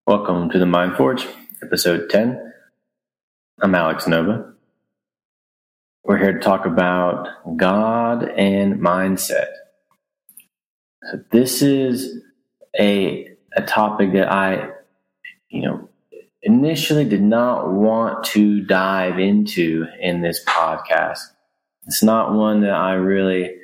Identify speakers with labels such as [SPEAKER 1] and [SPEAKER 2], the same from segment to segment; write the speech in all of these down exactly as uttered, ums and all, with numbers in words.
[SPEAKER 1] Welcome to the Mind Forge, episode ten. I'm Alex Nova. We're here to talk about God and mindset. So this is a a topic that I, you know, initially did not want to dive into in this podcast. It's not one that I really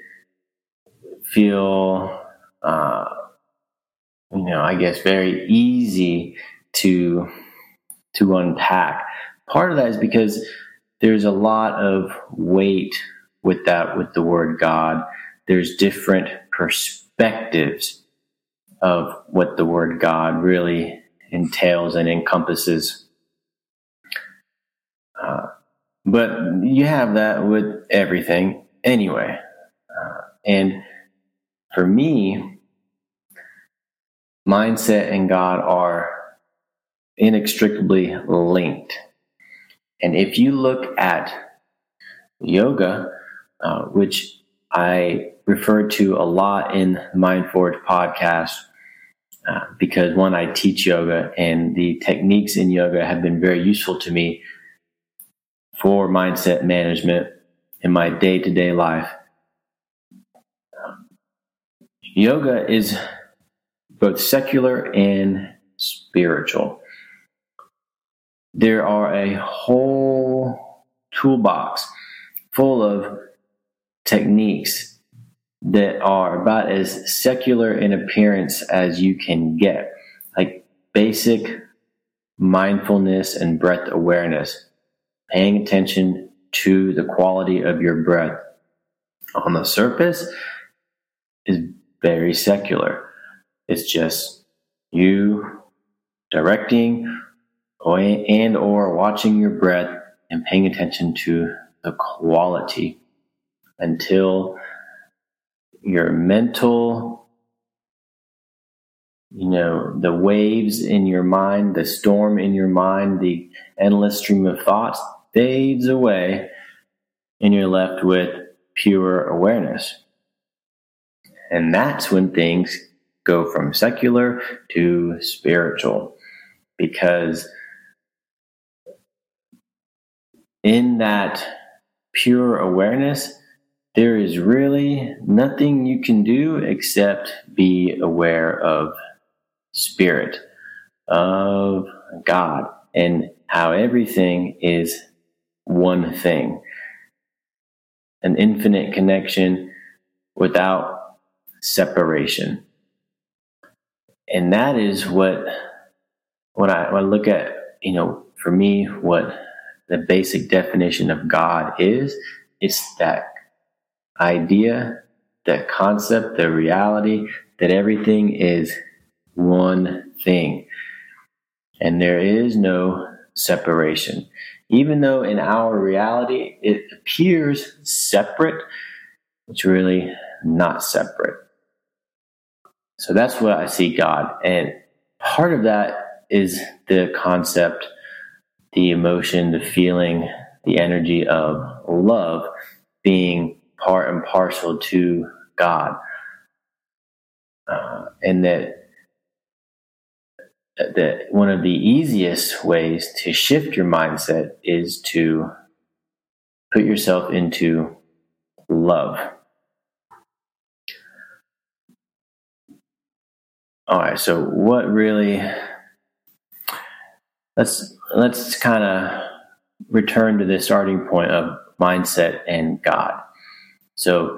[SPEAKER 1] feel, uh, you know, I guess very easy to to unpack. Part of that is because there's a lot of weight with that, with the word God. There's different perspectives of what the word God really entails and encompasses. Uh, but you have that with everything anyway. Uh, and for me, mindset and God are inextricably linked. And if you look at yoga, uh, which I refer to a lot in the Mind Forge podcast, uh, because one, I teach yoga, and the techniques in yoga have been very useful to me for mindset management in my day-to-day life. Yoga is both secular and spiritual. There are a whole toolbox full of techniques that are about as secular in appearance as you can get, like basic mindfulness and breath awareness, paying attention to the quality of your breath. On the surface is very secular. It's just you directing and or watching your breath and paying attention to the quality until your mental, you know, the waves in your mind, the storm in your mind, the endless stream of thoughts fades away and you're left with pure awareness. And that's when things go from secular to spiritual, because in that pure awareness, there is really nothing you can do except be aware of spirit, of God, and how everything is one thing, an infinite connection without separation. And that is what, when I, when I look at, you know, for me, what the basic definition of God is, it's that idea, that concept, the reality that everything is one thing. And there is no separation. Even though in our reality it appears separate, it's really not separate. So that's what I see God. And part of that is the concept, the emotion, the feeling, the energy of love being part and parcel to God. Uh, and that, that one of the easiest ways to shift your mindset is to put yourself into love. All right, so what really, let's let's kind of return to the starting point of mindset and God. So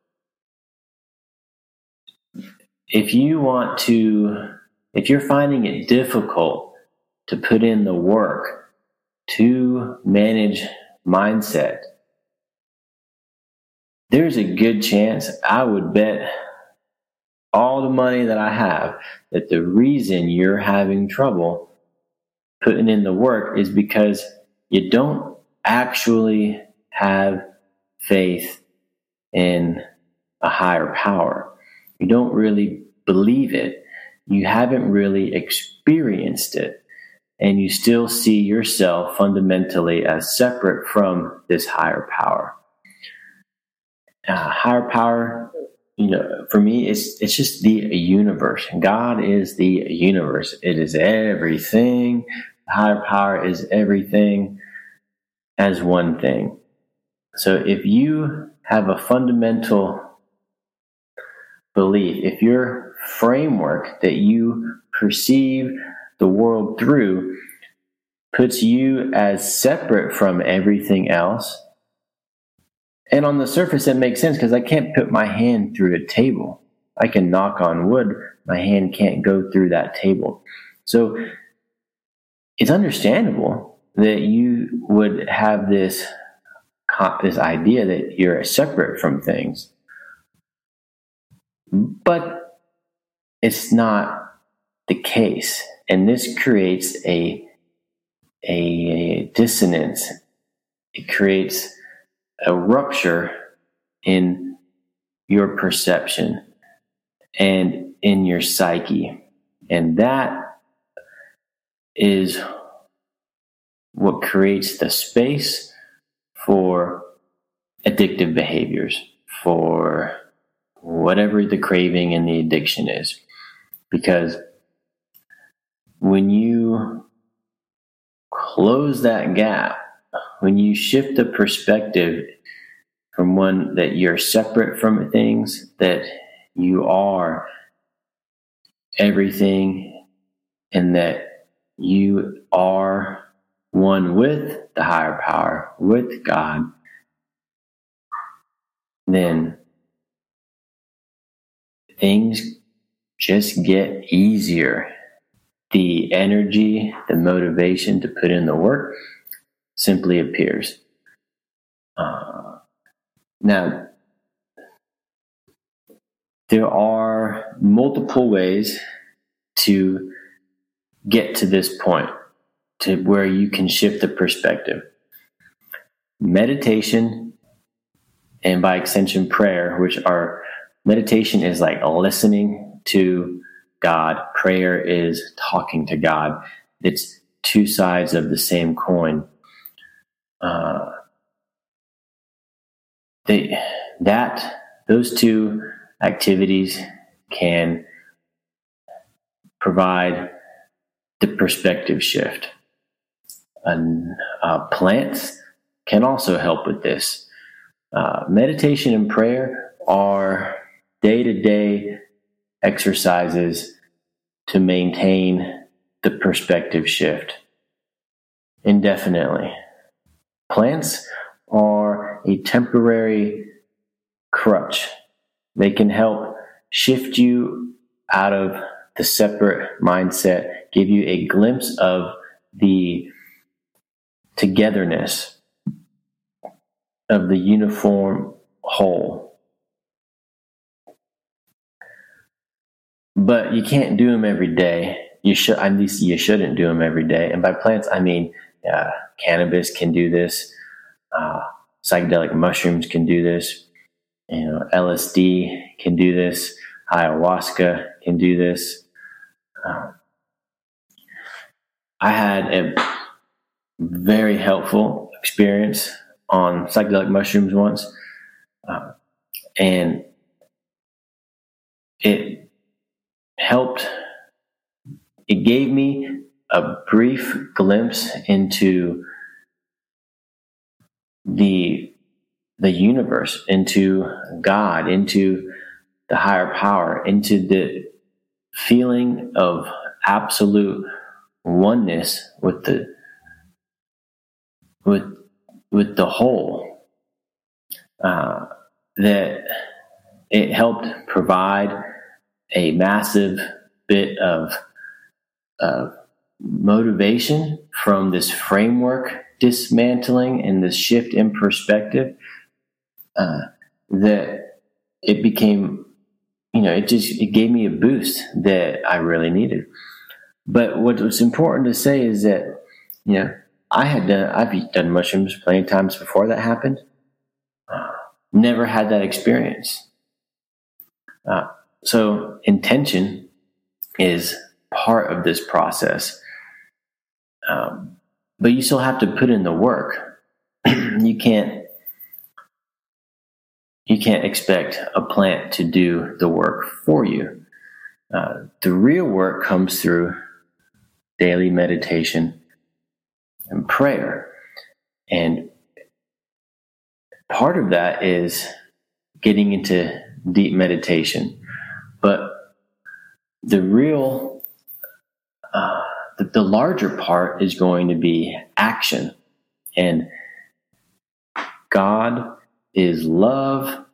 [SPEAKER 1] if you want to, if you're finding it difficult to put in the work to manage mindset, there's a good chance, I would bet all the money that I have, that the reason you're having trouble putting in the work is because you don't actually have faith in a higher power. You don't really believe it. You haven't really experienced it. And you still see yourself fundamentally as separate from this higher power. Uh, higher power you know, for me, it's it's just the universe. God is the universe. It is everything. The higher power is everything as one thing. So if you have a fundamental belief, if your framework that you perceive the world through puts you as separate from everything else, and on the surface it makes sense because I can't put my hand through a table. I can knock on wood, my hand can't go through that table. So it's understandable that you would have this this idea that you're separate from things. But it's not the case. And this creates a, a dissonance. It creates a rupture in your perception and in your psyche. And that is what creates the space for addictive behaviors, for whatever the craving and the addiction is. Because when you close that gap, when you shift the perspective from one that you're separate from things, that you are everything, and that you are one with the higher power, with God, then things just get easier. The energy, the motivation to put in the work simply appears. Uh, now, there are multiple ways to get to this point, to where you can shift the perspective. Meditation, and by extension prayer, which are, meditation is like listening to God. Prayer is talking to God. It's two sides of the same coin. Uh, they, that, those two activities can provide the perspective shift. And uh, plants can also help with this. Uh, meditation and prayer are day-to-day exercises to maintain the perspective shift indefinitely. Plants are a temporary crutch. They can help shift you out of the separate mindset, give you a glimpse of the togetherness of the uniform whole. But you can't do them every day. You should, at least you shouldn't do them every day. And by plants, I mean uh, cannabis can do this. Uh, psychedelic mushrooms can do this. You know, L S D can do this. Ayahuasca can do this. Uh, I had a very helpful experience on psychedelic mushrooms once, uh, and it helped. It gave me a brief glimpse into the the universe, into God, into the higher power, into the feeling of absolute oneness with the with with the whole. Uh, that it helped provide a massive bit of uh, motivation from this framework dismantling and this shift in perspective, uh, that it became, you know, it just, it gave me a boost that I really needed. But what was important to say is that, you know, I had done, I've done mushrooms plenty of times before that happened. Uh, never had that experience. Uh, so intention is part of this process. Um, but you still have to put in the work. You can't, you can't expect a plant to do the work for you. Uh, the real work comes through daily meditation and prayer. And part of that is getting into deep meditation. But the real, uh, the, the larger part is going to be action. And God is love.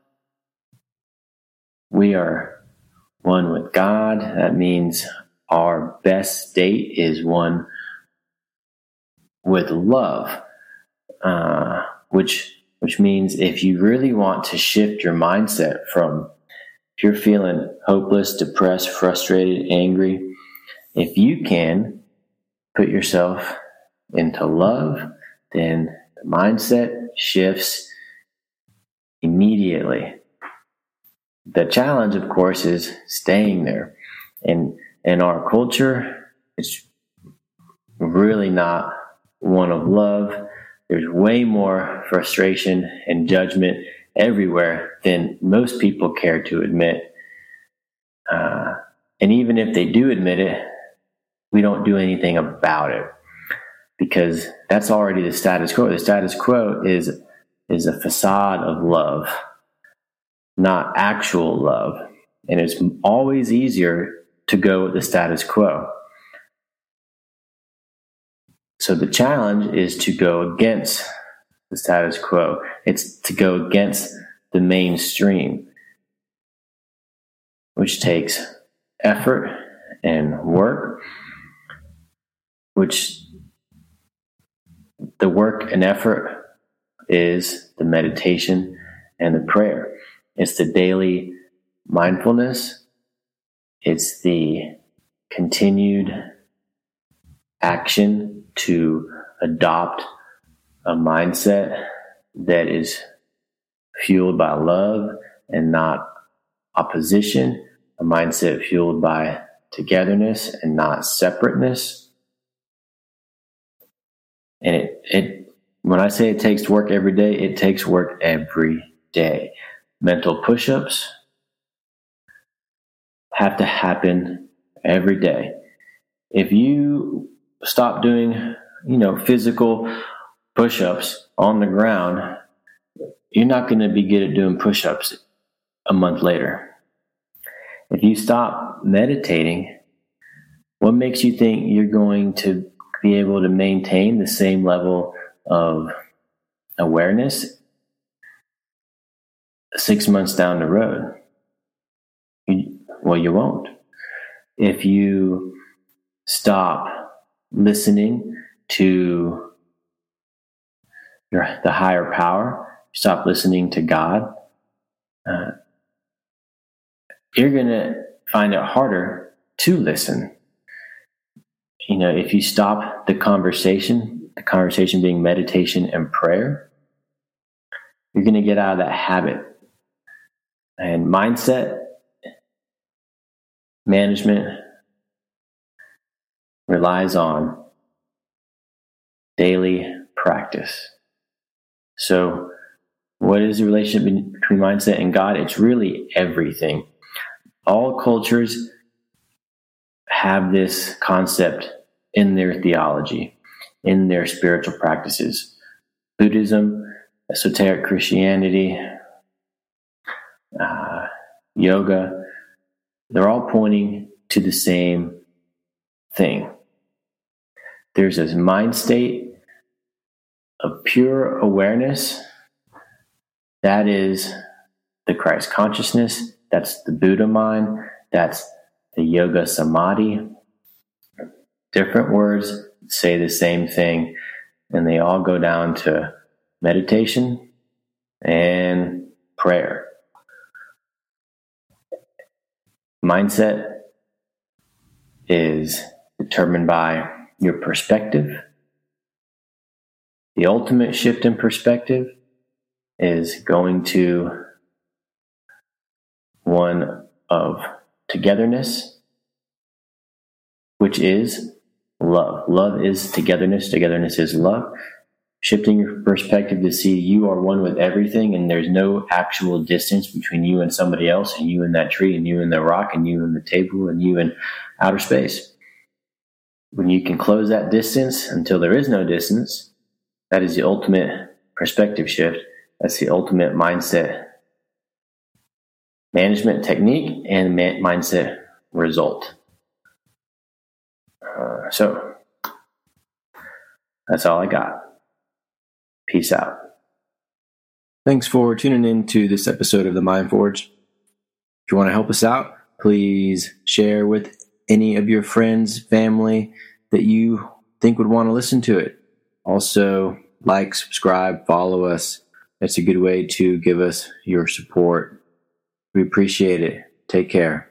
[SPEAKER 1] We are one with God. That means our best state is one with love, uh, which which means if you really want to shift your mindset from, if you're feeling hopeless, depressed, frustrated, angry, if you can put yourself into love, then the mindset shifts immediately. The challenge, of course, is staying there. And in our culture, it's really not one of love. There's way more frustration and judgment everywhere than most people care to admit. Uh, and even if they do admit it, we don't do anything about it because that's already the status quo. The status quo is, is a facade of love, not actual love. And it's always easier to go with the status quo. So the challenge is to go against the status quo. It's to go against the mainstream, which takes effort and work, which the work and effort is the meditation and the prayer. It's the daily mindfulness. It's the continued action to adopt a mindset that is fueled by love and not opposition, a mindset fueled by togetherness and not separateness. And it, it, when I say it takes work every day, it takes work every day. Mental push-ups have to happen every day. If you stop doing, you know, physical push-ups on the ground, you're not going to be good at doing push-ups a month later. If you stop meditating, what makes you think you're going to be able to maintain the same level of awareness six months down the road? You, well, you won't. If you stop listening to your, the higher power, stop listening to God, uh, you're going to find it harder to listen. You know, if you stop the conversation, the conversation being meditation and prayer, you're going to get out of that habit. And mindset management relies on daily practice. So what is the relationship between mindset and God? It's really everything. All cultures have this concept in their theology, in their spiritual practices. Buddhism, esoteric Christianity, uh, yoga, they're all pointing to the same thing. There's this mind state of pure awareness. That is the Christ consciousness. That's the Buddha mind. That's the yoga samadhi. Different words say the same thing, and they all go down to meditation and prayer. Mindset is determined by your perspective. The ultimate shift in perspective is going to one of togetherness, which is love. Love is togetherness. Togetherness is love. shifting your perspective to see you are one with everything, and there's no actual distance between you and somebody else, and you and that tree, and you and the rock, and you and the table, and you and outer space. When you can close that distance until there is no distance, that is the ultimate perspective shift. That's the ultimate mindset management technique and mindset result. Uh, so that's all I got. Peace out. Thanks for tuning in to this episode of the Mind Forge. If you want to help us out, please share with any of your friends, family that you think would want to listen to it. Also, like, subscribe, follow us. That's a good way to give us your support. We appreciate it. Take care.